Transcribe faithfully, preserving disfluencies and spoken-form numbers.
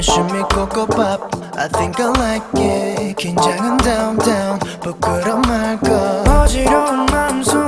유심히 꼬꼬밥 I think I like it 긴장은 down down 부끄러움 말고 어지러운 마음속